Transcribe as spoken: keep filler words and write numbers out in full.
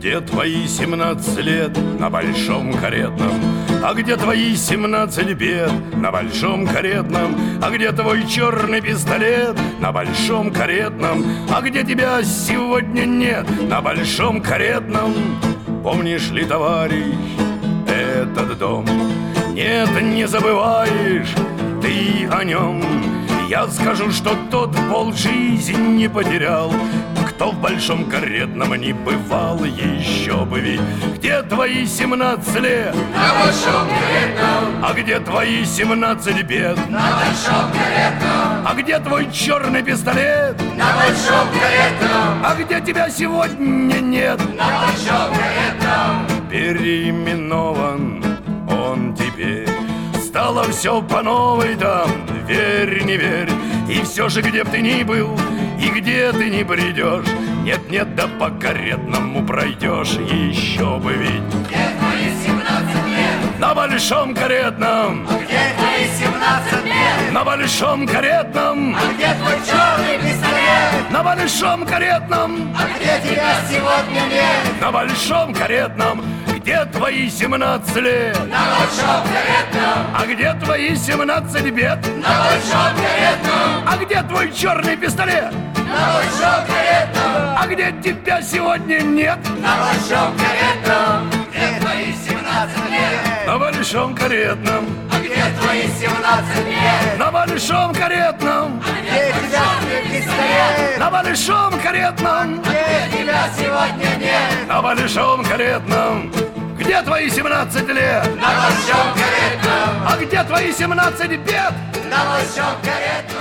где твои семнадцать лет на большом каретном? А где твои семнадцать бед на большом каретном? А где твой черный пистолет на большом каретном? А где тебя сегодня нет на большом каретном? Помнишь ли, товарищ, этот дом? Нет, не забываешь ты о нем. Я скажу, что тот полжизни потерял, кто в большом каретном не бывал, еще бы ведь. Где твои семнадцать лет на большом каретном? А где твои семнадцать бед на большом каретном? А где твой черный пистолет на большом каретном? А где тебя сегодня нет на большом каретном? Переименован он теперь. Стало все по новой там, верь, не верь. И все же, где б ты ни был, и где ты ни придешь, нет-нет, да по каретному пройдешь, еще бы ведь. Где твои семнадцать лет? На большом каретном. А где твои семнадцать лет? На большом каретном. А где твой черный пистолет? На большом каретном. А где тебя сегодня нет? На большом каретном. Где твои семнадцать лет? На большом каретном. А где твои семнадцать бед? На большом каретном. А где твой черный пистолет? На большом каретном. А где тебя сегодня нет? На большом каретном. Где твои семнадцать лет? На большом каретном. А где твои семнадцать лет? На большом каретном. Где тебя пистолет? На большом каретном. Где тебя сегодня нет? На большом каретном. Где твои семнадцать лет? На большом каретном. А где твои семнадцать бед? На большом каретном.